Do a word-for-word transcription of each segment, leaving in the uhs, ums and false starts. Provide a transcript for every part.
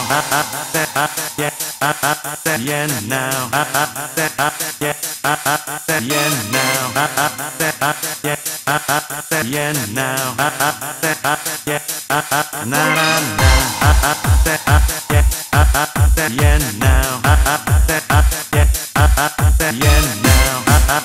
yeah now, yeah, yeah now, yeah, yeah now, yeah, na na na, yeah, yeah now, yeah, yeah now,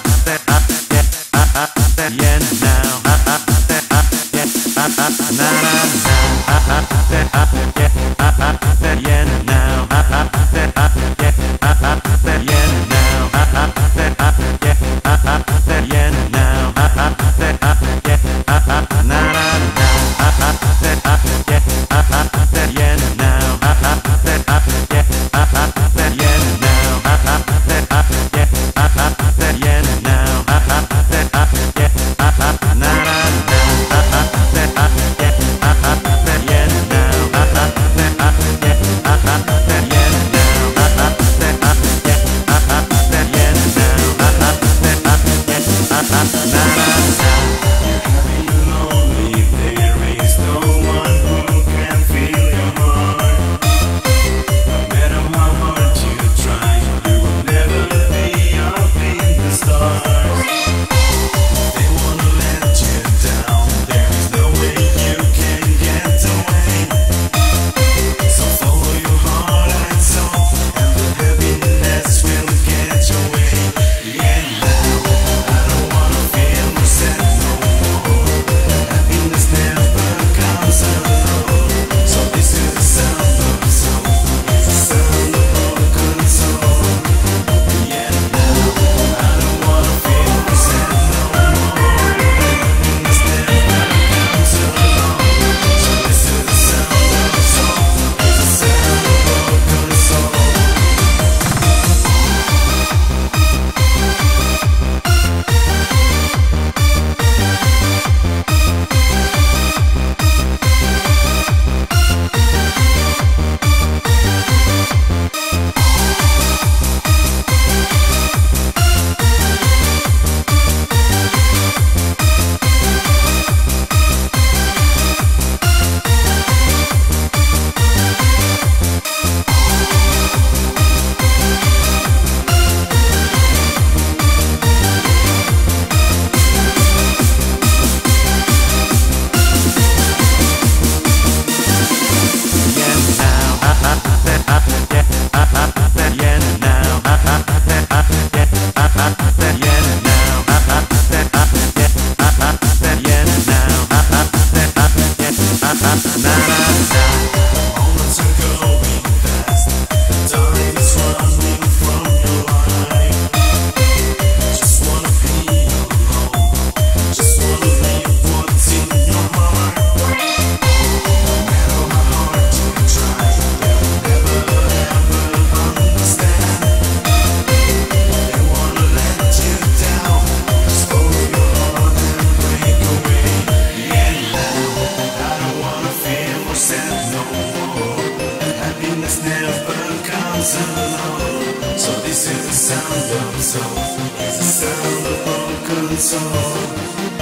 yeah, yeah now, yeah, na na na, yeah, yeah now, yeah, yeah now, yeah, yeah now, yeah, na na na, yeah, yeah now, yeah, yeah now, yeah, yeah now, yeah, na na na, yeah, yeah now, So this is the sound of soul, it's the sound of broken soul.